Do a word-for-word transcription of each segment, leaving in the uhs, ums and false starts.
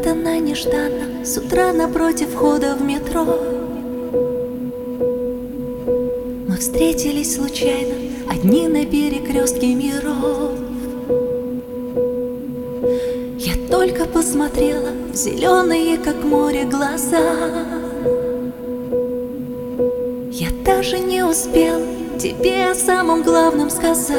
Вот она нежданно с утра напротив входа в метро. Мы встретились случайно, одни на перекрестке миров. Я только посмотрела в зеленые, как море, глаза. Я даже не успела тебе о самом главном сказать.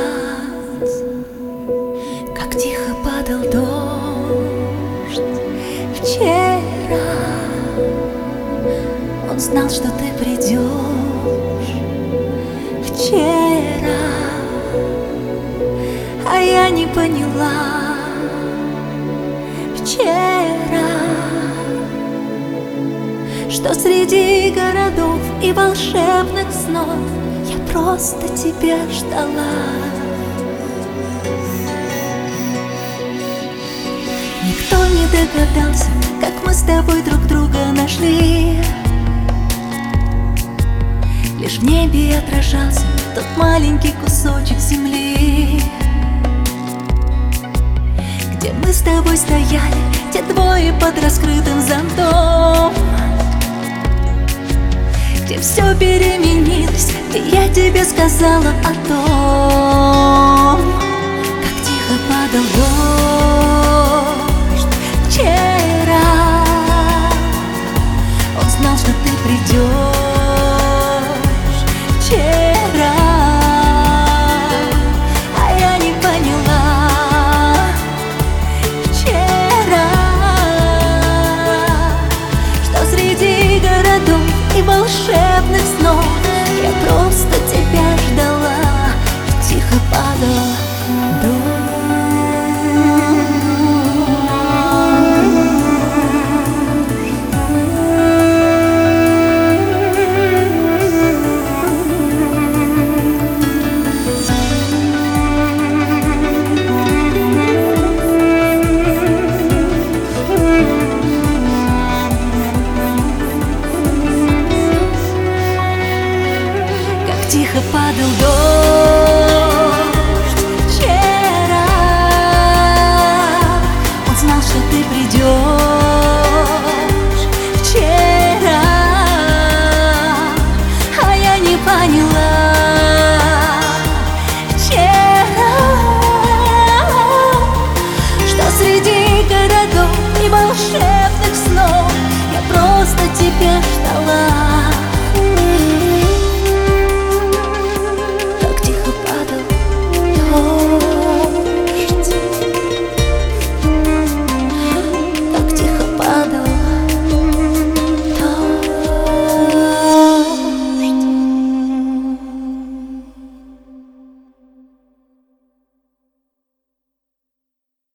Как тихо падал дождь вчера. Он знал, что ты придешь вчера, а я не поняла вчера, что среди городов и волшебных снов я просто тебя ждала. Никто не догадался, как мы с тобой друг друга нашли. Лишь в небе отражался тот маленький кусочек земли, где мы с тобой стояли, те двое под раскрытым зонтом, где все переменилось, и я тебе сказала о том, как тихо падал дождь